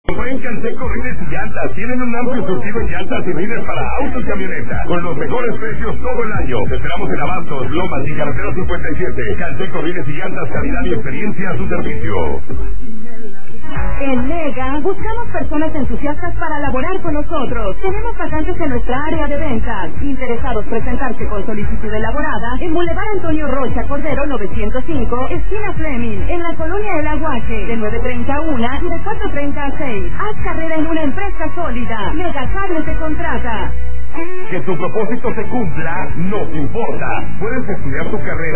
En Canseco Rines y Llantas tienen un amplio surtido en llantas y rines para autos y camionetas con los mejores precios todo el año. Te esperamos en Abastos, Lomas y Carretera 57. Canseco Rines y Llantas, calidad y experiencia a su servicio. En Mega buscamos personas entusiastas para laborar con nosotros. Tenemos vacantes en nuestra área de ventas. Interesados presentarse con solicitud elaborada en Boulevard Antonio Rocha Cordero 905, esquina Fleming, en la colonia El Aguaje, de 9:30 a 1 y de 4:30 a 6. Haz carrera en una empresa sólida. Mega Cable te contrata. Que tu propósito se cumpla, nos importa. Puedes estudiar tu carrera